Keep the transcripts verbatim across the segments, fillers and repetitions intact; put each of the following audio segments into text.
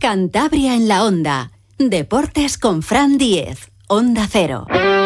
Cantabria en la Onda. Deportes con Fran Díez. Onda Cero.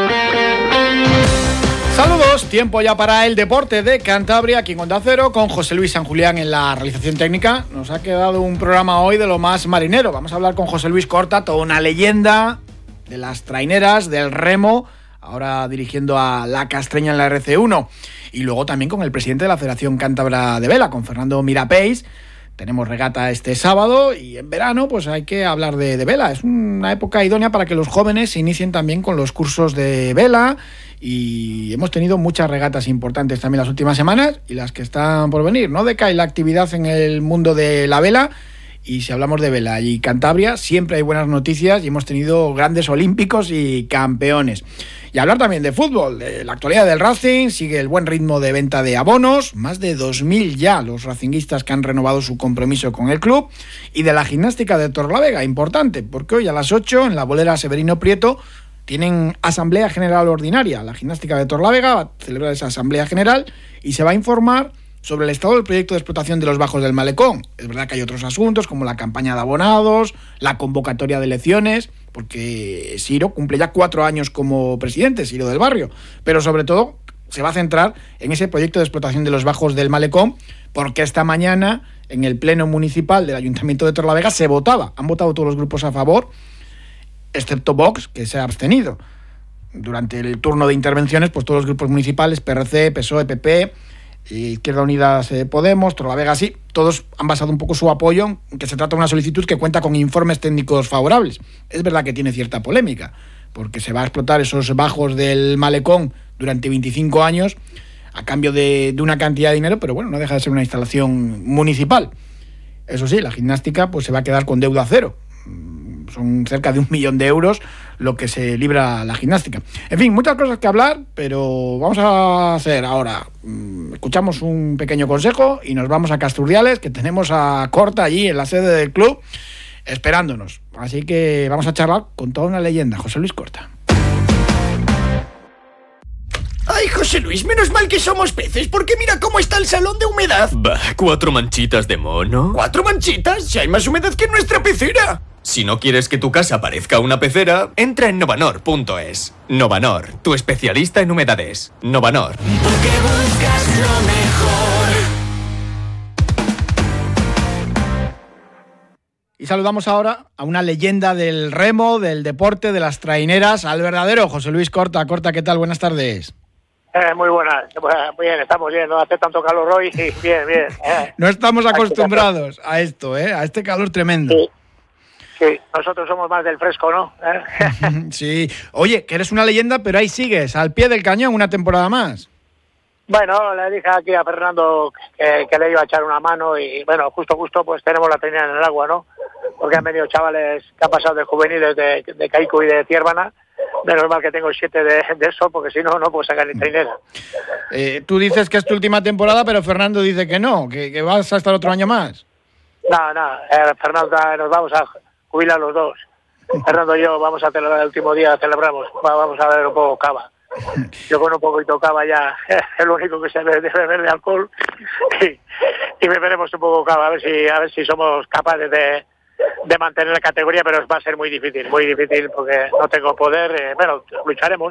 Saludos, tiempo ya para el deporte de Cantabria, aquí en Onda Cero, con José Luis San Julián en la realización técnica. Nos ha quedado un programa hoy de lo más marinero. Vamos a hablar con José Luis Corta, toda una leyenda de las traineras, del remo, ahora dirigiendo a la Castreña en la R C uno. Y luego también con el presidente de la Federación Cántabra de Vela, con Fernando Mirapeix. Tenemos regata este sábado y en verano pues hay que hablar de, de vela. Es una época idónea para que los jóvenes se inicien también con los cursos de vela y hemos tenido muchas regatas importantes también las últimas semanas y las que están por venir. No decae la actividad en el mundo de la vela y si hablamos de vela y Cantabria siempre hay buenas noticias y hemos tenido grandes olímpicos y campeones. Y hablar también de fútbol, de la actualidad del Racing, sigue el buen ritmo de venta de abonos, más de dos mil ya los racinguistas que han renovado su compromiso con el club, y de la gimnástica de Torlavega, importante, porque hoy a las ocho en la bolera Severino Prieto tienen asamblea general ordinaria. La gimnástica de Torlavega va a celebrar esa asamblea general y se va a informar sobre el estado del proyecto de explotación de los bajos del Malecón. Es verdad que hay otros asuntos como la campaña de abonados, la convocatoria de elecciones, porque Ciro cumple ya cuatro años como presidente, Ciro del Barrio, pero sobre todo se va a centrar en ese proyecto de explotación de los bajos del Malecón, porque esta mañana en el pleno municipal del Ayuntamiento de Torlavega se votaba, han votado todos los grupos a favor, excepto Vox, que se ha abstenido. Durante el turno de intervenciones, pues todos los grupos municipales, P R C, P S O E, P P, Izquierda Unida, Podemos, Torlavega, sí, todos han basado un poco su apoyo en que se trata de una solicitud que cuenta con informes técnicos favorables. Es verdad que tiene cierta polémica, porque se va a explotar esos bajos del Malecón durante veinticinco años a cambio de, de una cantidad de dinero, pero bueno, no deja de ser una instalación municipal. Eso sí, la gimnástica pues se va a quedar con deuda cero. Son cerca de un millón de euros lo que se libra la gimnástica. En fin, muchas cosas que hablar, pero vamos a hacer ahora. Escuchamos un pequeño consejo y nos vamos a Casturdiales, que tenemos a Corta allí en la sede del club esperándonos. Así que vamos a charlar con toda una leyenda, José Luis Corta. Ay, José Luis, menos mal que somos peces, porque mira cómo está el salón de humedad. Bah, ¿cuatro manchitas de mono? ¿Cuatro manchitas? Si hay más humedad que en nuestra pecera. Si no quieres que tu casa parezca una pecera, entra en novanor punto es. Novanor, tu especialista en humedades. Novanor. Porque buscas lo mejor. Y saludamos ahora a una leyenda del remo, del deporte, de las traineras, al verdadero José Luis Corta. Corta, ¿qué tal? Buenas tardes. Eh, muy buenas, muy bien, estamos bien, no hace tanto calor hoy, sí, bien, bien. Eh. No estamos acostumbrados a esto, ¿eh? A este calor tremendo. Sí. Sí, nosotros somos más del fresco, ¿no? ¿Eh? Sí. Oye, que eres una leyenda, pero ahí sigues, al pie del cañón, una temporada más. Bueno, le dije aquí a Fernando que, que le iba a echar una mano y, bueno, justo, justo, pues tenemos la trinidad en el agua, ¿no? Porque han venido chavales que han pasado de juveniles de, de Caico y de Ciervana. Menos mal que tengo siete de, de eso, porque si no, no puedo sacar ni trinera. Eh, tú dices que es tu última temporada, pero Fernando dice que no, que, que vas a estar otro año más. No, no, eh, Fernando, nos vamos a jubilar los dos. Fernando y yo vamos a celebrar el último día, celebramos, vamos a beber un poco cava. Yo con un poquito cava ya es lo único que se debe beber de alcohol y, y beberemos un poco cava, a ver si a ver si somos capaces de, de mantener la categoría, pero va a ser muy difícil, muy difícil porque no tengo poder. Eh, bueno, lucharemos,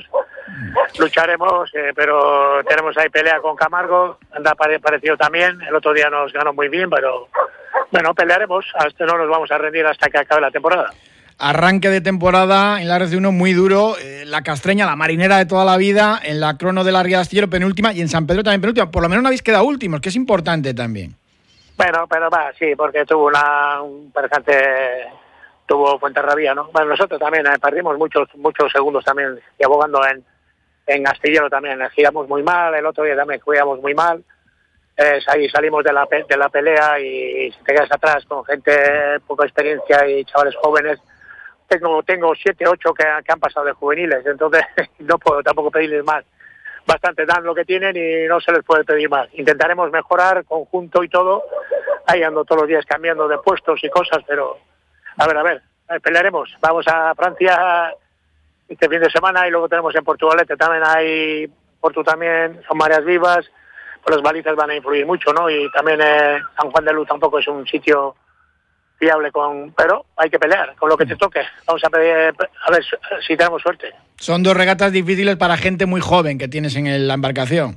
lucharemos, eh, pero tenemos ahí pelea con Camargo, anda parecido también, el otro día nos ganó muy bien, pero bueno, pelearemos, hasta no nos vamos a rendir hasta que acabe la temporada. Arranque de temporada en la R C uno muy duro, eh, la Castreña, la marinera de toda la vida, en la crono de la Ría de Astillero penúltima y en San Pedro también penúltima. Por lo menos no habéis quedado últimos, que es importante también. Bueno, pero va, sí, porque tuvo una, un percance, tuvo Fuenterrabía, ¿no? Bueno, nosotros también eh, perdimos muchos muchos segundos también, y abogando en, en Astillero también, eh, giramos muy mal, el otro día también jugamos muy mal. Eh, ahí salimos de la, de la pelea y si te quedas atrás con gente poca experiencia y chavales jóvenes, tengo tengo siete, ocho que, que han pasado de juveniles, entonces no puedo tampoco pedirles más. Bastante dan lo que tienen y no se les puede pedir más. Intentaremos mejorar conjunto y todo, ahí ando todos los días cambiando de puestos y cosas, pero a ver, a ver, pelearemos. Vamos a Francia este fin de semana y luego tenemos en Portugalete también, hay Porto también, son mareas vivas. Pues las balizas van a influir mucho, ¿no? Y también eh, San Juan de Luz tampoco es un sitio fiable con, pero hay que pelear con lo que te toque. Vamos a, pedir, a ver si tenemos suerte. Son dos regatas difíciles para gente muy joven que tienes en el, la embarcación.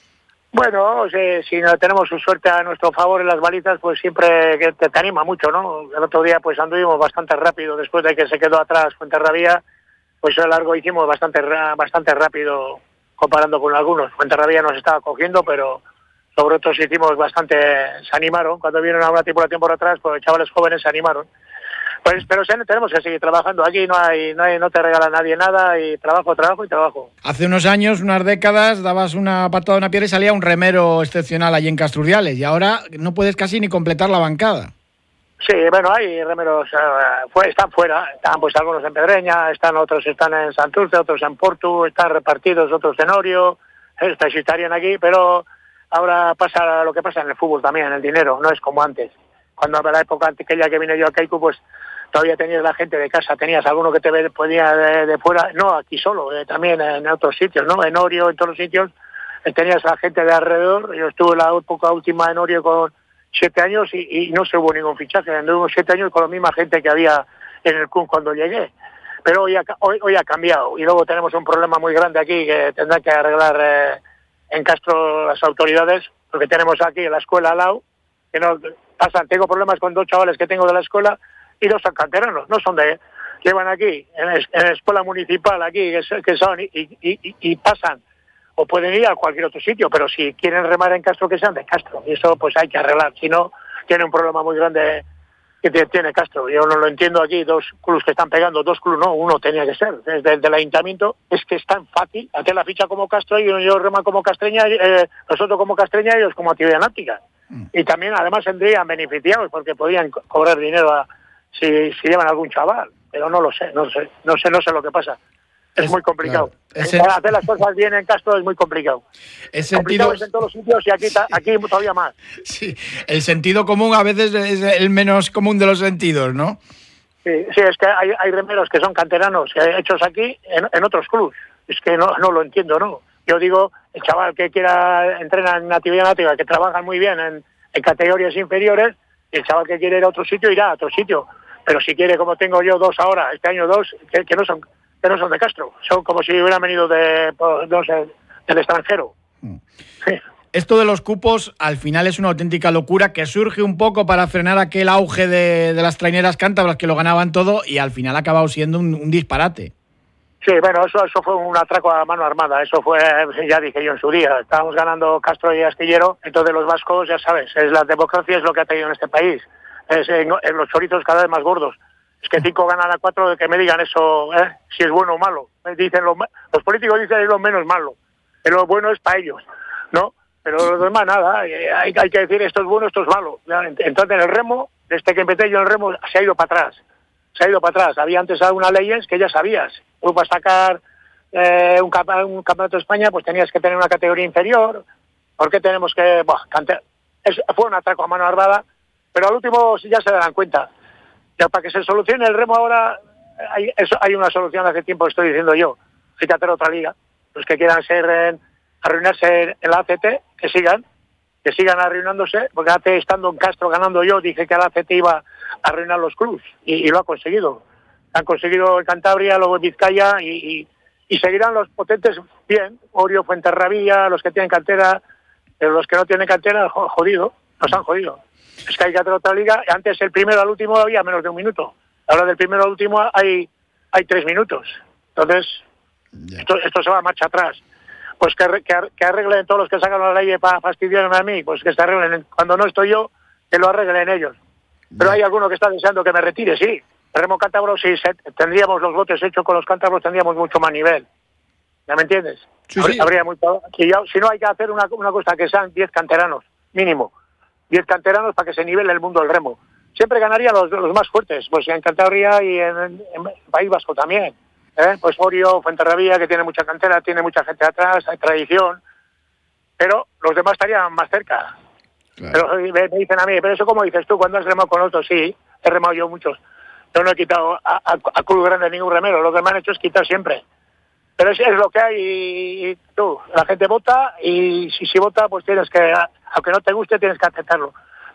Bueno, si, si no tenemos su suerte a nuestro favor en las balizas, pues siempre que te, te anima mucho, ¿no? El otro día pues anduvimos bastante rápido, después de que se quedó atrás Fuenterrabía, pues el largo hicimos bastante bastante rápido comparando con algunos. Fuenterrabía nos estaba cogiendo, pero sobre otros hicimos bastante, se animaron. Cuando vieron a una tripulación por atrás, pues chavales jóvenes se animaron. Pues, pero tenemos que seguir trabajando. Aquí no hay, no hay, no te regala nadie nada, y trabajo, trabajo y trabajo. Hace unos años, unas décadas, dabas una patada a una piedra y salía un remero excepcional allí en Castrurdiales, y ahora no puedes casi ni completar la bancada. Sí, bueno, hay remeros, uh, fue, están fuera, están pues algunos en Pedreña, están otros están en Santurce, otros en Portu, están repartidos, otros en Orio, estarían aquí, pero ahora pasa lo que pasa en el fútbol también, el dinero, no es como antes. Cuando a la época aquella que vine yo a Kaiku, pues todavía tenías la gente de casa, tenías alguno que te ponía de, de fuera, no aquí solo, eh, también en otros sitios, ¿no? En Orio, en todos los sitios, eh, tenías a la gente de alrededor. Yo estuve en la época última en Orio con siete años y, y no se hubo ningún fichaje, anduvimos siete años con la misma gente que había en el C U N cuando llegué. Pero hoy ha, hoy, hoy ha cambiado, y luego tenemos un problema muy grande aquí que tendrán que arreglar eh, en Castro las autoridades, porque tenemos aquí la escuela al lado, que no pasan, tengo problemas con dos chavales que tengo de la escuela, y no son canteranos, no son de, llevan aquí, en, en la escuela municipal aquí, que, que son, y, y, y, y pasan, o pueden ir a cualquier otro sitio, pero si quieren remar en Castro, que sean de Castro, y eso pues hay que arreglar, si no, tiene un problema muy grande que tiene Castro. Yo no lo entiendo aquí, dos clubes que están pegando, dos clubes, no, uno tenía que ser, desde el del ayuntamiento, es que es tan fácil hacer la ficha como Castro, y yo, yo rema como Castreña, eh, nosotros como Castreña, y ellos como actividad náutica. Mm. Y también además tendrían beneficiados, porque podían co- cobrar dinero a Si, si llevan algún chaval, pero no lo sé, no sé, no sé, no sé lo que pasa. Es, es muy complicado. Claro, ese... Hacer las cosas bien en Castro es muy complicado. El sentido... complicado es en todos los sitios, y aquí, aquí todavía más. Sí, el sentido común a veces es el menos común de los sentidos, ¿no? Sí, sí, es que hay, hay remeros que son canteranos, que hechos aquí en, en otros clubes. Es que no, no lo entiendo, ¿no? Yo digo, el chaval que quiera entrenar en actividad náutica, que trabajan muy bien en, en categorías inferiores, y el chaval que quiere ir a otro sitio irá a otro sitio. Pero si quiere, como tengo yo dos ahora, este año dos, que, que no son que no son de Castro, son como si hubieran venido de, no sé, del extranjero. Sí. Esto de los cupos al final es una auténtica locura que surge un poco para frenar aquel auge de, de las traineras cántabras que lo ganaban todo, y al final ha acabado siendo un, un disparate. Sí, bueno, eso eso fue un atraco a mano armada, eso fue, ya dije yo en su día, estábamos ganando Castro y Astillero, entonces los vascos, ya sabes, es la democracia es lo que ha tenido en este país. Es en, en los chorizos cada vez más gordos. Es que cinco ganan a cuatro, de que me digan eso, ¿eh? Si es bueno o malo. Dicen los, los políticos dicen es lo menos malo, pero lo bueno es para ellos, ¿no? Pero los demás nada, hay, hay que decir esto es bueno, esto es malo. Entonces en el remo, desde que empecé yo en el remo, se ha ido para atrás. Se ha ido para atrás. Había antes algunas leyes que ya sabías. Tú para sacar eh, un, camp- un campeonato de España, pues tenías que tener una categoría inferior. ¿Por qué tenemos que...? Buah, cante- es, fue un atraco a mano armada. Pero al último ya se darán cuenta. Ya para que se solucione el remo ahora, hay, eso, hay una solución hace tiempo, estoy diciendo yo. Hay que hacer otra liga. Los que quieran ser en, arruinarse en la A C T, que sigan, que sigan arruinándose, porque hace estando en Castro ganando yo, dije que la A C T iba a arruinar los clubes, y, y lo ha conseguido. Han conseguido en Cantabria, luego en Vizcaya, y, y, y seguirán los potentes bien, Orio, Fuenterrabía, los que tienen cantera, pero los que no tienen cantera, jodido, nos han jodido. Es que hay que hacer otra liga. Antes el primero al último había menos de un minuto. Ahora del primero al último hay hay tres minutos. Entonces, yeah. esto, esto se va a marcha atrás. Pues que, que, que arreglen todos los que sacan la ley para fastidiarme a mí, pues que se arreglen. Cuando no estoy yo, que lo arreglen ellos. Yeah. Pero hay alguno que está deseando que me retire, sí. El remo cántabro, si se, tendríamos los botes hechos con los cántabros, tendríamos mucho más nivel. ¿Ya me entiendes? Sí, habría, sí. habría mucho, si, ya, si no hay que hacer una, una cosa que sean diez canteranos, mínimo. diez canteranos para que se nivele el mundo del remo. Siempre ganarían los, los más fuertes, pues en Cantabria y en, en, en País Vasco también. ¿eh? Pues Orio, Fuenterrabía, que tiene mucha cantera, tiene mucha gente atrás, hay tradición, pero los demás estarían más cerca. Claro. Pero me, me dicen a mí, pero eso como dices tú, cuando has remado con otros, sí, he remado yo muchos. Yo no he quitado a, a, a Club Grande ningún remero, lo que me han hecho es quitar siempre. Pero es, es lo que hay, y, y tú, la gente vota, y si, si vota, pues tienes que, aunque no te guste, tienes que aceptarlo.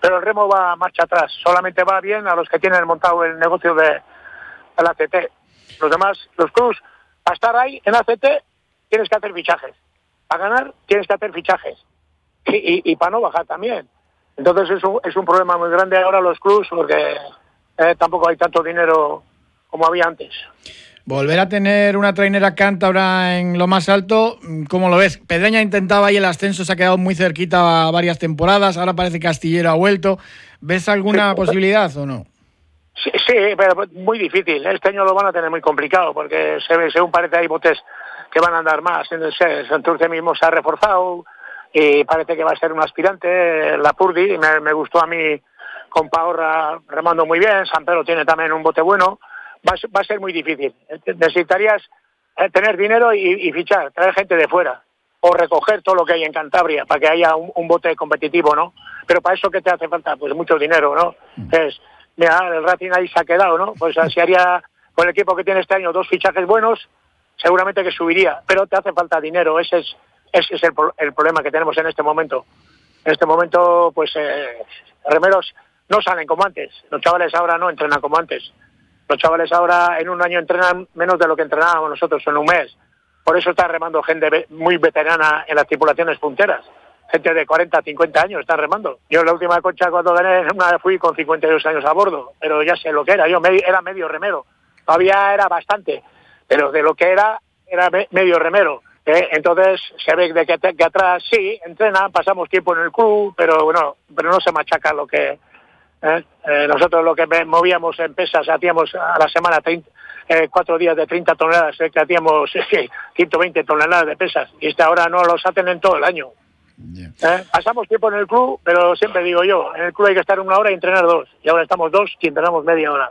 pero el remo va a marcha atrás. Solamente va bien a los que tienen montado el negocio de, de la A C T. Los demás, los clubs, para estar ahí en A C T tienes que hacer fichajes. Para ganar tienes que hacer fichajes. Y, y, y para no bajar también. Entonces es un, es un problema muy grande ahora los clubs porque eh, tampoco hay tanto dinero como había antes. Volver a tener una trainera cántabra en lo más alto, ¿cómo lo ves? Pedreña intentaba ahí el ascenso, se ha quedado muy cerquita varias temporadas, ahora parece que Astillero ha vuelto. ¿Ves alguna sí, posibilidad o no? Sí, sí, pero muy difícil. Este año lo van a tener muy complicado porque se, según parece hay botes que van a andar más. El Santurce mismo se ha reforzado y parece que va a ser un aspirante. La Purdi, me, me gustó a mí con Paorra remando muy bien. San Pedro tiene también un bote bueno. Va, va a ser muy difícil. Necesitarías tener dinero y, y fichar, traer gente de fuera o recoger todo lo que hay en Cantabria para que haya un, un bote competitivo, ¿no? Pero para eso, ¿qué te hace falta? Pues mucho dinero, ¿no? Entonces, mira, el Racing ahí se ha quedado, ¿no? Pues si haría con el equipo que tiene este año dos fichajes buenos, seguramente que subiría, pero te hace falta dinero. Ese es ese es el, el problema que tenemos en este momento. En este momento, pues, eh, remeros no salen como antes. Los chavales ahora no entrenan como antes. Los chavales ahora en un año entrenan menos de lo que entrenábamos nosotros en un mes. Por eso está remando gente muy veterana en las tripulaciones punteras. Gente de cuarenta, cincuenta años está remando. Yo en la última concha cuando gané una vez fui con cincuenta y dos años a bordo, pero ya sé lo que era. Yo me, era medio remero. Todavía era bastante, pero de lo que era, era me, medio remero. ¿eh? Entonces se ve de que, que atrás sí, entrenan, pasamos tiempo en el club, pero bueno, pero no se machaca lo que... ¿Eh? Eh, nosotros lo que movíamos en pesas, hacíamos a la semana treinta, eh, cuatro días de treinta toneladas, eh, que hacíamos eh, ciento veinte toneladas de pesas, y este ahora no los hacen en todo el año. Yeah. ¿Eh? Pasamos tiempo en el club, pero siempre digo yo, en el club hay que estar una hora y entrenar dos, y ahora estamos dos y entrenamos media hora.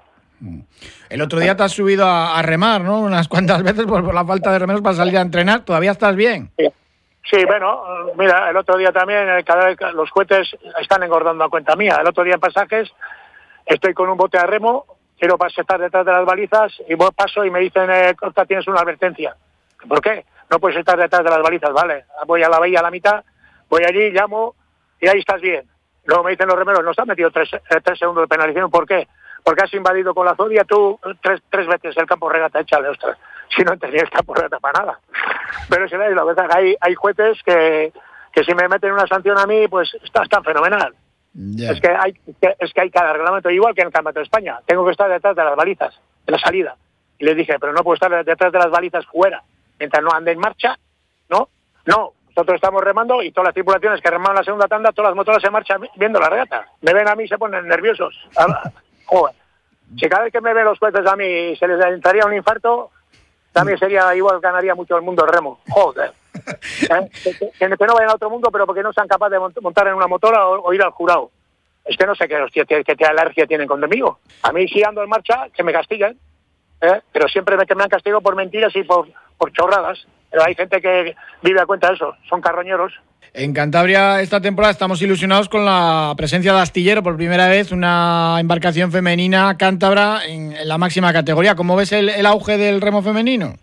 El otro día te has subido a, a remar, ¿no? Unas cuantas veces por, por la falta de remeros para salir a entrenar, ¿todavía estás bien? Sí. Sí, bueno, mira, el otro día también, cada vez los cohetes están engordando a cuenta mía. El otro día en pasajes estoy con un bote a remo, quiero estar detrás de las balizas y paso y me dicen, eh, Corta, tienes una advertencia. ¿Por qué? No puedes estar detrás de las balizas, vale. Voy a la bahía a la mitad, voy allí, llamo y ahí estás bien. Luego me dicen los remeros, nos han metido tres, eh, tres segundos de penalización. ¿Por qué? Porque has invadido con la Zodia tú tres, tres veces el campo regata, échale, ostras. Si no tenía el campo regata para nada. Pero si veis, la verdad, hay, hay jueces que, que si me meten una sanción a mí, pues está, está fenomenal. Yeah. Es que hay que, es que hay cada reglamento, igual que en el Campeonato de España. Tengo que estar detrás de las balizas, de la salida. Y les dije, pero no puedo estar detrás de las balizas fuera. Mientras no ande en marcha, ¿no? No. Nosotros estamos remando y todas las tripulaciones que reman la segunda tanda, todas las motoras se marchan viendo la regata. Me ven a mí y se ponen nerviosos. Joder. Si cada vez que me ven los jueces a mí se les entraría un infarto, también sería igual, ganaría mucho el mundo el remo. Joder. ¿Eh? Que, que, que no vayan a otro mundo, pero porque no sean capaces de montar en una motora o, o ir al jurado. Es que no sé qué, hostia, qué, qué alergia tienen conmigo. A mí, si ando en marcha, que me castiguen. ¿eh? Pero siempre me, que me han castigado por mentiras y por, por chorradas. Pero hay gente que vive a cuenta de eso. Son carroñeros. En Cantabria esta temporada estamos ilusionados con la presencia de Astillero por primera vez, una embarcación femenina cántabra en, en la máxima categoría. ¿Cómo ves el, el auge del remo femenino?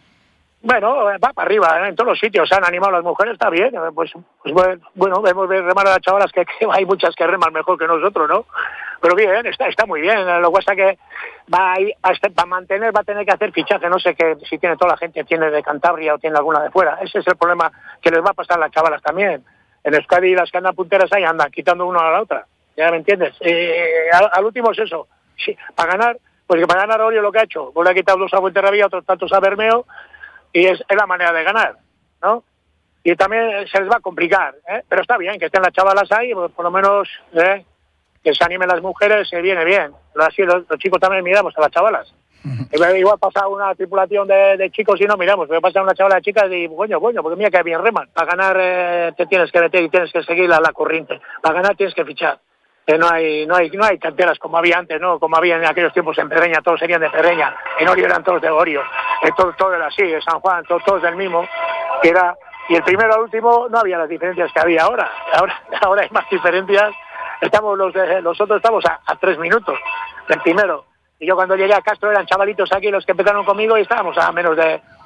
Bueno, va para arriba, ¿eh? En todos los sitios se han animado las mujeres, está bien. Pues, pues bueno, vemos remar a las chavalas que, que hay muchas que reman mejor que nosotros, ¿no? Pero bien, está está muy bien. Lo que pasa es que va a, ir, va a mantener, va a tener que hacer fichaje. No sé que si tiene toda la gente, tiene de Cantabria o tiene alguna de fuera. Ese es el problema que les va a pasar a las chavalas también. En Euskadi las que andan punteras ahí andan quitando una a la otra. ¿Ya me entiendes? Eh, al, al último es eso. Sí, para ganar, pues que para ganar Orio lo que ha hecho. Pues le ha quitado dos a Fuenterrabía, otros tantos a Bermeo. Y es, es la manera de ganar, ¿no? Y también se les va a complicar, ¿eh? Pero está bien que estén las chavalas ahí, por, por lo menos ¿eh? que se animen las mujeres, se viene bien. Así los, los chicos también miramos a las chavalas. Uh-huh. Igual pasa una tripulación de, de chicos y no miramos, pero pasa una chavala de chicas y coño, coño, porque mira que bien reman. Para ganar eh, te tienes que meter y tienes que seguir la, la corriente. Para ganar tienes que fichar. Eh, no hay no hay no hay canteras como había antes, no como había en aquellos tiempos en Pedreña, todos serían de Pedreña, en Orio eran todos de Orio, eh, todo, todo era así, en San Juan, todo, todos del mismo, que era, y el primero al último no había las diferencias que había ahora, ahora, ahora hay más diferencias, estamos los de, los otros estamos a, a tres minutos del primero, y yo cuando llegué a Castro eran chavalitos aquí los que empezaron conmigo y estábamos a menos de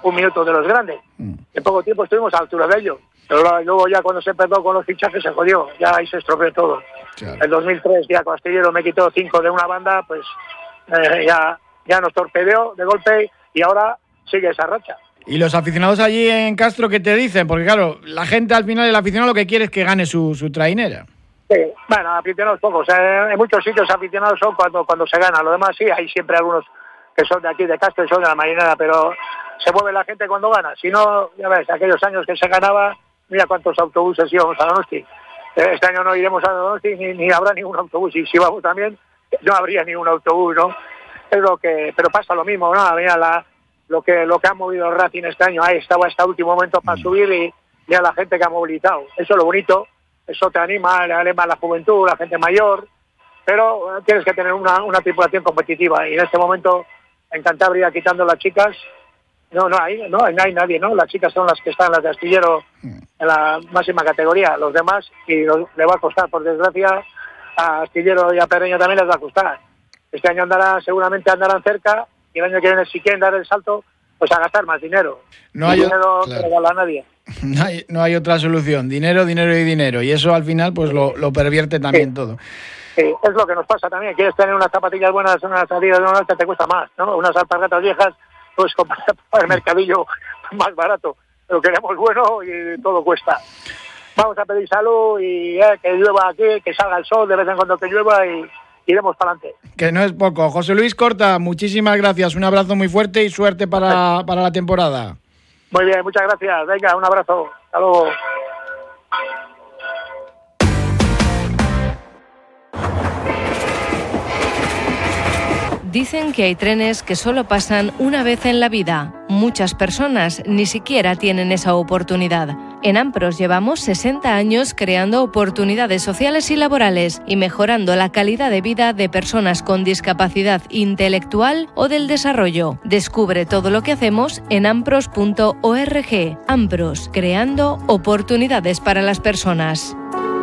un minuto de los grandes. Mm. En poco tiempo estuvimos a la altura de ellos. Pero luego ya cuando se empezó con los fichajes se jodió, ya ahí se estropeó todo. Claro. En dos mil tres ya Astillero me quitó cinco de una banda, pues eh, ya, ya nos torpedeó de golpe y ahora sigue esa racha. ¿Y los aficionados allí en Castro qué te dicen? Porque claro, la gente al final, el aficionado lo que quiere es que gane su, su trainera. Sí, bueno, aficionados pocos. Eh, en muchos sitios aficionados son cuando, cuando se gana. Lo demás sí, hay siempre algunos que son de aquí de Castro y son de la Marinera, pero se mueve la gente cuando gana. Si no, ya ves, aquellos años que se ganaba, mira cuántos autobuses íbamos a Donosti. Este año no iremos a Donosti ni, ni habrá ningún autobús. Y si vamos también, no habría ningún autobús, ¿no? Es lo que, pero pasa lo mismo, ¿no? Mira la, lo que lo que ha movido el Racing este año, ahí estaba hasta último momento para subir y mira la gente que ha movilizado. Eso es lo bonito, eso te anima, le anima a la juventud, la gente mayor, pero tienes que tener una, una tripulación competitiva y en este momento en Cantabria, quitando las chicas, no, no hay, no, no hay nadie, ¿no? Las chicas son las que están, las de Astillero, en la máxima categoría. Los demás, y lo, le va a costar, por desgracia, a Astillero y a Perreño también les va a costar. Este año andarán, seguramente andarán cerca, y el año que viene, si quieren dar el salto, pues a gastar más dinero. No hay dinero claro. no regala a nadie. No hay, no hay otra solución. Dinero, dinero y dinero. Y eso al final pues lo, lo pervierte también sí. todo. Sí, es lo que nos pasa también. Quieres tener unas zapatillas buenas, unas salidas buenas, te cuesta más, ¿no? Unas alpargatas viejas, pues comprar el mercadillo más barato. Pero queremos bueno y todo cuesta. Vamos a pedir salud y eh, que llueva aquí, que salga el sol de vez en cuando que llueva y iremos para adelante. Que no es poco. José Luis Corta, muchísimas gracias. Un abrazo muy fuerte y suerte para, para la temporada. Muy bien, muchas gracias. Venga, un abrazo. Hasta luego. Dicen que hay trenes que solo pasan una vez en la vida. Muchas personas ni siquiera tienen esa oportunidad. En Ampros llevamos sesenta años creando oportunidades sociales y laborales y mejorando la calidad de vida de personas con discapacidad intelectual o del desarrollo. Descubre todo lo que hacemos en ampros punto org. Ampros, creando oportunidades para las personas.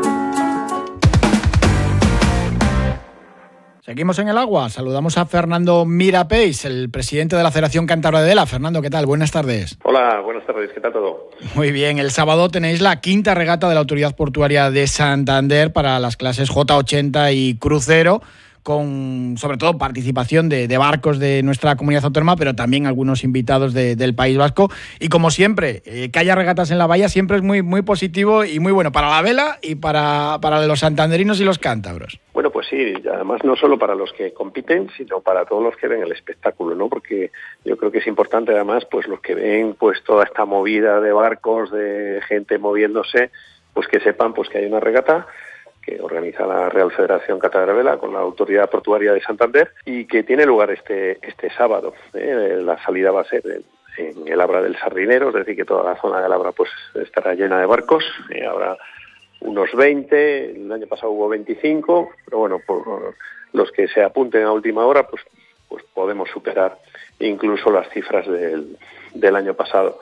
Seguimos en el agua. Saludamos a Fernando Mirapeix, el presidente de la Federación Cántabra de Vela. Fernando, ¿qué tal? Buenas tardes. Hola, buenas tardes. ¿Qué tal todo? Muy bien. El sábado tenéis la quinta regata de la Autoridad Portuaria de Santander para las clases J ochenta y crucero, con sobre todo participación de, de barcos de nuestra comunidad autónoma, pero también algunos invitados de, del País Vasco. Y como siempre, eh, que haya regatas en la bahía siempre es muy, muy positivo y muy bueno para la vela y para, para los santanderinos y los cántabros. Bueno, pues sí, además no solo para los que compiten, sino para todos los que ven el espectáculo, ¿no? Porque yo creo que es importante además, pues los que ven pues toda esta movida de barcos, de gente moviéndose, pues que sepan pues que hay una regata que organiza la Real Federación Cántabra de Vela con la Autoridad Portuaria de Santander y que tiene lugar este este sábado. ¿eh? La salida va a ser en, en el Abra del Sardinero, es decir, que toda la zona del Abra pues estará llena de barcos. Eh, habrá unos veinte, el año pasado hubo veinticinco, pero bueno, por los que se apunten a última hora, pues pues podemos superar incluso las cifras del, del año pasado.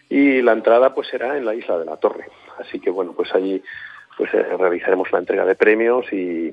Y la entrada pues será en la Isla de la Torre, así que bueno, pues allí pues eh, realizaremos la entrega de premios y,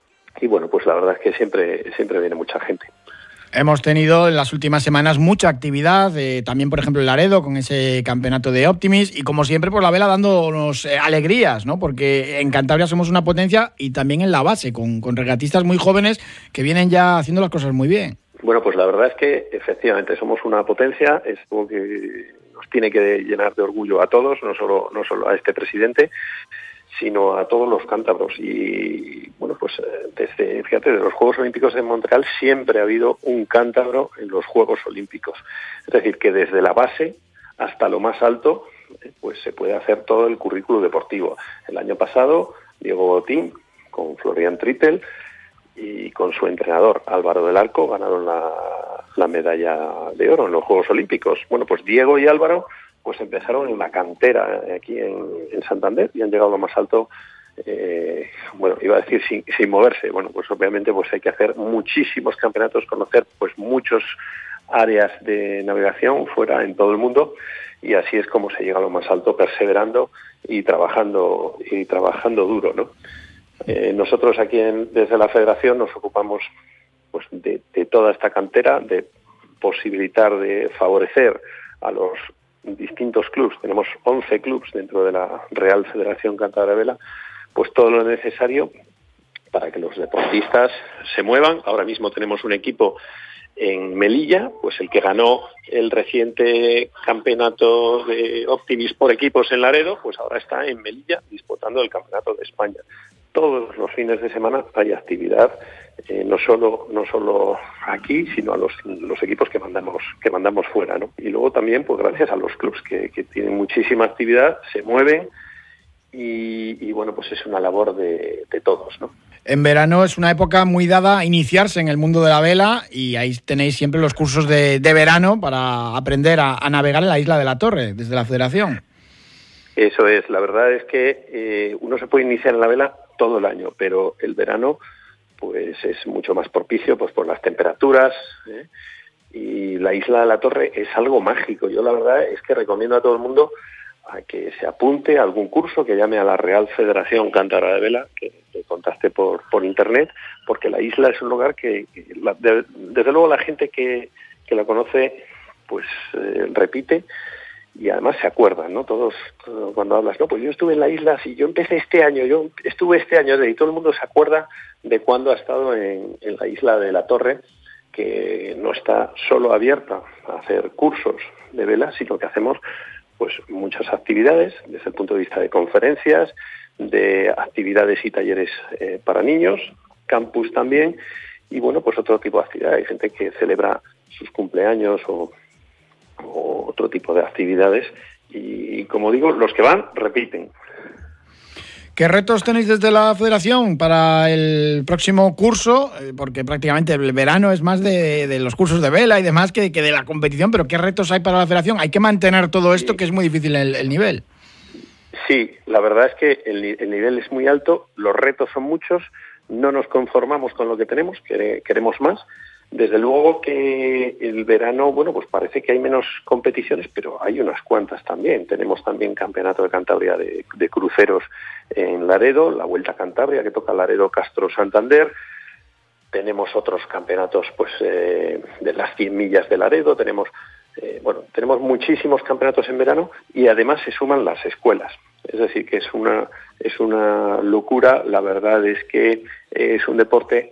y bueno, pues la verdad es que siempre siempre viene mucha gente. Hemos tenido en las últimas semanas mucha actividad, eh, también por ejemplo en Laredo con ese campeonato de Optimis y como siempre por la vela dándonos eh, alegrías, ¿no? Porque en Cantabria somos una potencia y también en la base, con, con regatistas muy jóvenes que vienen ya haciendo las cosas muy bien. Bueno, pues la verdad es que efectivamente somos una potencia, es algo que nos tiene que llenar de orgullo a todos, no solo, no solo a este presidente, sino a todos los cántabros. Y bueno, pues desde, fíjate, de los Juegos Olímpicos de Montreal siempre ha habido un cántabro en los Juegos Olímpicos. Es decir, que desde la base hasta lo más alto, pues se puede hacer todo el currículo deportivo. El año pasado, Diego Botín, con Florian Trittel y con su entrenador Álvaro del Arco, ganaron la, la medalla de oro en los Juegos Olímpicos. Bueno, pues Diego y Álvaro pues empezaron en la cantera aquí en, en Santander y han llegado a lo más alto, eh, bueno, iba a decir sin, sin moverse. Bueno, pues obviamente pues hay que hacer muchísimos campeonatos, conocer pues muchos áreas de navegación fuera en todo el mundo y así es como se llega a lo más alto, perseverando y trabajando y trabajando duro, ¿no? Eh, nosotros aquí en, desde la Federación nos ocupamos pues de, de toda esta cantera, de posibilitar, de favorecer a los distintos clubs, tenemos once clubs dentro de la Real Federación Cántabra de Vela, pues todo lo necesario para que los deportistas se muevan. Ahora mismo tenemos un equipo en Melilla, pues el que ganó el reciente campeonato de Optimis por equipos en Laredo, pues ahora está en Melilla disputando el campeonato de España. Todos los fines de semana hay actividad, eh, no solo no solo aquí, sino a los, los equipos que mandamos que mandamos fuera, ¿no? Y luego también, pues gracias a los clubs que, que tienen muchísima actividad, se mueven y, y bueno, pues es una labor de, de todos, ¿no? En verano es una época muy dada a iniciarse en el mundo de la vela y ahí tenéis siempre los cursos de, de verano para aprender a, a navegar en la isla de la Torre, desde la Federación. Eso es, la verdad es que eh, uno se puede iniciar en la vela todo el año, pero el verano pues es mucho más propicio pues por las temperaturas, ¿eh? Y la isla de la Torre es algo mágico. Yo la verdad es que recomiendo a todo el mundo a que se apunte a algún curso, que llame a la Real Federación Cántabra de Vela, que, que contacte por, por internet, porque la isla es un lugar que, que la, de, desde luego la gente que, que la conoce pues eh, repite y además se acuerdan, ¿no? Todos, todos cuando hablas, no, pues yo estuve en la isla, si yo empecé este año, yo estuve este año, y todo el mundo se acuerda de cuando ha estado en, en la isla de la Torre, que no está solo abierta a hacer cursos de vela, sino que hacemos pues muchas actividades desde el punto de vista de conferencias, de actividades y talleres eh, para niños, campus también, y bueno, pues otro tipo de actividades. Hay gente que celebra sus cumpleaños o, o otro tipo de actividades y, como digo, los que van repiten. ¿Qué retos tenéis desde la Federación para el próximo curso? Porque prácticamente el verano es más de, de los cursos de vela y demás que, que de la competición, pero ¿qué retos hay para la Federación? Hay que mantener todo esto, sí, que es muy difícil el, el nivel. Sí, la verdad es que el, el nivel es muy alto, los retos son muchos, no nos conformamos con lo que tenemos, queremos más. Desde luego que el verano, bueno, pues parece que hay menos competiciones, pero hay unas cuantas también. Tenemos también Campeonato de Cantabria de, de cruceros en Laredo, la Vuelta a Cantabria que toca Laredo, Castro, Santander. Tenemos otros campeonatos, pues, eh, de las cien millas de Laredo. Tenemos, eh, bueno, tenemos muchísimos campeonatos en verano y además se suman las escuelas. Es decir, que es una es una locura. La verdad es que es un deporte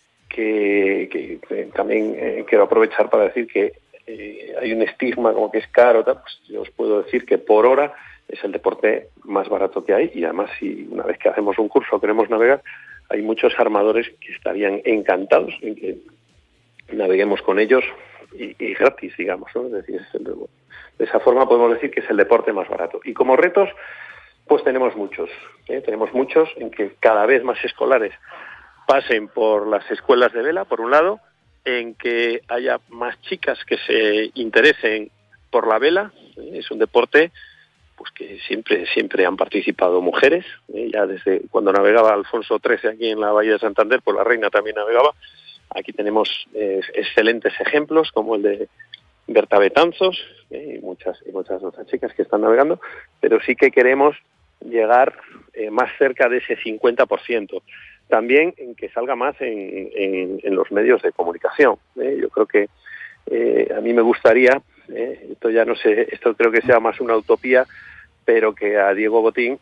Que, que, que también eh, quiero aprovechar para decir que eh, hay un estigma como que es caro, tal, pues yo os puedo decir que por hora es el deporte más barato que hay y además si una vez que hacemos un curso queremos navegar, hay muchos armadores que estarían encantados en que naveguemos con ellos y, y gratis, digamos, ¿no? Es decir, es el, de esa forma podemos decir que es el deporte más barato. Y como retos, pues tenemos muchos, ¿eh? tenemos muchos en que cada vez más escolares pasen por las escuelas de vela, por un lado, en que haya más chicas que se interesen por la vela. ¿eh? Es un deporte pues que siempre siempre han participado mujeres. ¿eh? Ya desde cuando navegaba Alfonso trece aquí en la Bahía de Santander, pues la reina también navegaba. Aquí tenemos eh, excelentes ejemplos, como el de Berta Betanzos, ¿eh? y muchas y muchas otras chicas que están navegando, pero sí que queremos llegar eh, más cerca de ese cincuenta por ciento. También en que salga más en, en, en los medios de comunicación. ¿eh? Yo creo que eh, a mí me gustaría, ¿eh? esto ya no sé, esto creo que sea más una utopía, pero que a Diego Botín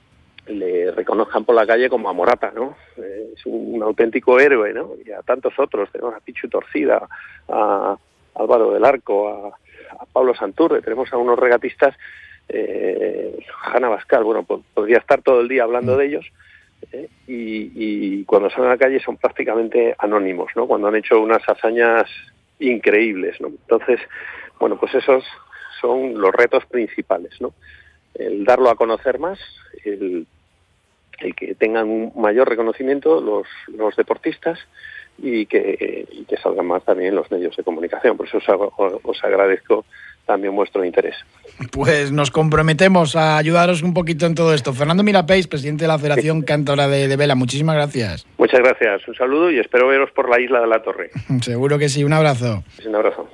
le reconozcan por la calle como a Morata, ¿no? Eh, es un, un auténtico héroe, ¿no? Y a tantos otros, tenemos a Pichu Torcida, a Álvaro del Arco, a, a Pablo Santurre, tenemos a unos regatistas, eh, Hanna Bascal, bueno, pues podría estar todo el día hablando de ellos. ¿Eh? Y, y cuando salen a la calle son prácticamente anónimos, ¿no? Cuando han hecho unas hazañas increíbles, ¿no? Entonces, bueno, pues esos son los retos principales, ¿no? El darlo a conocer más, el, el que tengan un mayor reconocimiento los, los deportistas y que, y que salgan más también en los medios de comunicación. Por eso os, os agradezco también vuestro interés. Pues nos comprometemos a ayudaros un poquito en todo esto. Fernando Mirapeix, presidente de la Federación sí. Cántabra de, de Vela, muchísimas gracias. Muchas gracias, un saludo y espero veros por la isla de la Torre. Seguro que sí, un abrazo. Un abrazo.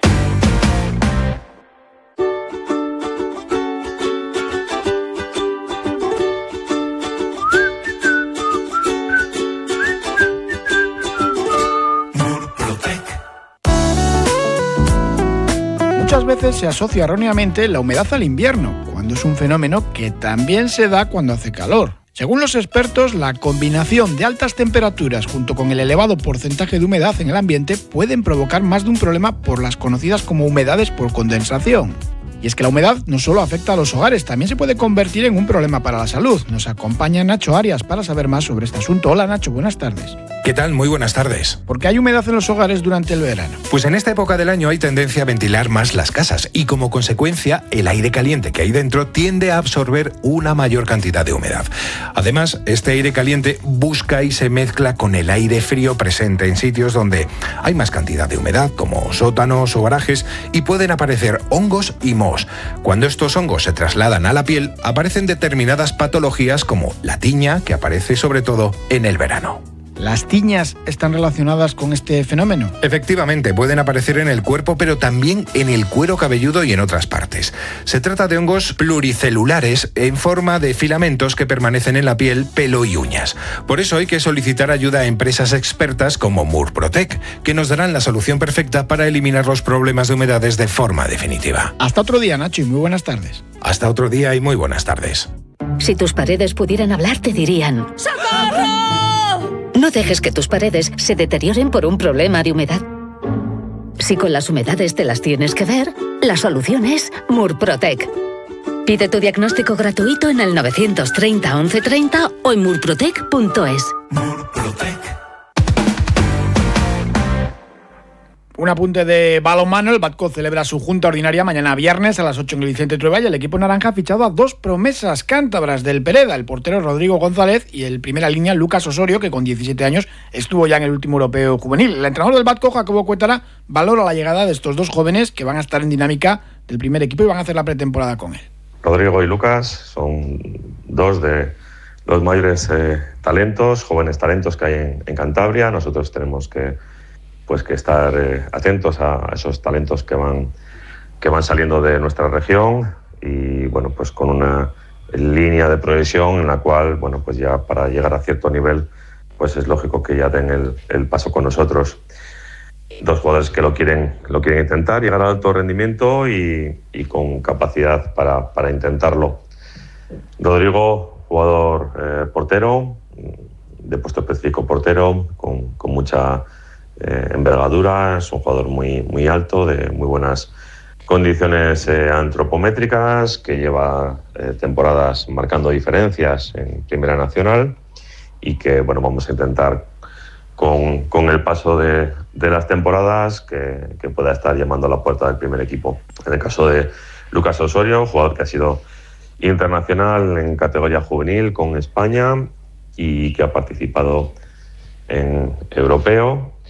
Muchas veces se asocia erróneamente la humedad al invierno, cuando es un fenómeno que también se da cuando hace calor. Según los expertos, la combinación de altas temperaturas junto con el elevado porcentaje de humedad en el ambiente pueden provocar más de un problema por las conocidas como humedades por condensación. Y es que la humedad no solo afecta a los hogares, también se puede convertir en un problema para la salud. Nos acompaña Nacho Arias para saber más sobre este asunto. Hola Nacho, buenas tardes. ¿Qué tal? Muy buenas tardes. ¿Por qué hay humedad en los hogares durante el verano? Pues en esta época del año hay tendencia a ventilar más las casas y como consecuencia el aire caliente que hay dentro tiende a absorber una mayor cantidad de humedad. Además, este aire caliente busca y se mezcla con el aire frío presente en sitios donde hay más cantidad de humedad, como sótanos o garajes, y pueden aparecer hongos y mohos. Cuando estos hongos se trasladan a la piel, aparecen determinadas patologías como la tiña, que aparece sobre todo en el verano. ¿Las tiñas están relacionadas con este fenómeno? Efectivamente, pueden aparecer en el cuerpo, pero también en el cuero cabelludo y en otras partes. Se trata de hongos pluricelulares en forma de filamentos que permanecen en la piel, pelo y uñas. Por eso hay que solicitar ayuda a empresas expertas como Murprotec, que nos darán la solución perfecta para eliminar los problemas de humedades de forma definitiva. Hasta otro día, Nacho, y muy buenas tardes. Hasta otro día y muy buenas tardes. Si tus paredes pudieran hablar, te dirían: ¡socorro! No dejes que tus paredes se deterioren por un problema de humedad. Si con las humedades te las tienes que ver, la solución es Murprotec. Pide tu diagnóstico gratuito en el nueve treinta, once treinta o en murprotec punto es. Murprotec. Un apunte de balonmano. El Batco celebra su junta ordinaria mañana viernes a las ocho en el Vicente Trueba y el equipo naranja ha fichado a dos promesas cántabras del Pereda, el portero Rodrigo González y el primera línea Lucas Osorio, que con diecisiete años estuvo ya en el último europeo juvenil. El entrenador del Batco, Jacobo Cuétara, valora la llegada de estos dos jóvenes que van a estar en dinámica del primer equipo y van a hacer la pretemporada con él. Rodrigo y Lucas son dos de los mayores eh, talentos, jóvenes talentos que hay en, en Cantabria. Nosotros tenemos que pues que estar eh, atentos a esos talentos que van, que van saliendo de nuestra región y bueno, pues con una línea de progresión en la cual, bueno, pues ya para llegar a cierto nivel, pues es lógico que ya den el, el paso con nosotros. Dos jugadores que lo quieren, lo quieren intentar, llegar al alto rendimiento y, y con capacidad para, para intentarlo. Rodrigo, jugador eh, portero, de puesto específico portero, con, con mucha Eh, envergadura, es un jugador muy, muy alto, de muy buenas condiciones eh, antropométricas, que lleva eh, temporadas marcando diferencias en Primera Nacional y que bueno, vamos a intentar con, con el paso de, de las temporadas que, que pueda estar llamando a la puerta del primer equipo. En el caso de Lucas Osorio, jugador que ha sido internacional en categoría juvenil con España y que ha participado en europeo,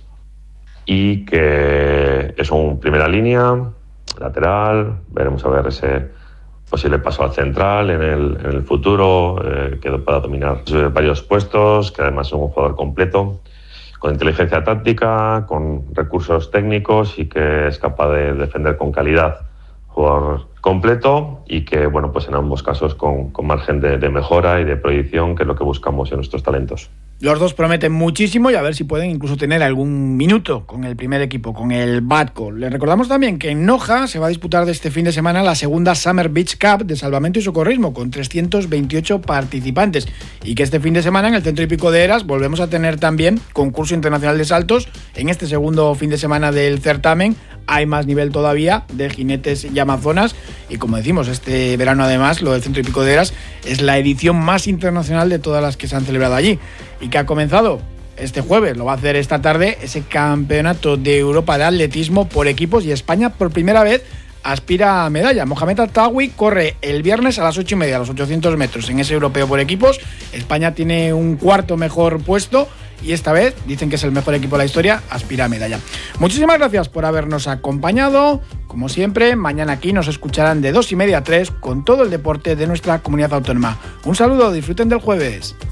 y que es un primera línea, lateral. Veremos a ver ese posible paso al central en el, en el futuro, eh, que pueda dominar varios puestos, que además es un jugador completo, con inteligencia táctica, con recursos técnicos y que es capaz de defender con calidad. Jugador completo y que, bueno, pues en ambos casos con, con margen de, de mejora y de proyección, que es lo que buscamos en nuestros talentos. Los dos prometen muchísimo y a ver si pueden incluso tener algún minuto con el primer equipo, con el Batco. Les recordamos también que en Noja se va a disputar de este fin de semana la segunda Summer Beach Cup de salvamento y socorrismo, con trescientos veintiocho participantes, y que este fin de semana en el Centro Hípico de Eras volvemos a tener también concurso internacional de saltos. En este segundo fin de semana del certamen hay más nivel todavía de jinetes y amazonas, y como decimos, este verano además lo del Centro Hípico de Eras es la edición más internacional de todas las que se han celebrado allí y que ha comenzado este jueves, lo va a hacer esta tarde, ese campeonato de Europa de atletismo por equipos, y España por primera vez aspira a medalla. Mohamed Al-Tawi corre el viernes a las ocho y media, a los ochocientos metros en ese europeo por equipos. España tiene un cuarto mejor puesto y esta vez dicen que es el mejor equipo de la historia, aspira a medalla. Muchísimas gracias por habernos acompañado. Como siempre, mañana aquí nos escucharán de dos y media a tres con todo el deporte de nuestra comunidad autónoma. Un saludo, disfruten del jueves.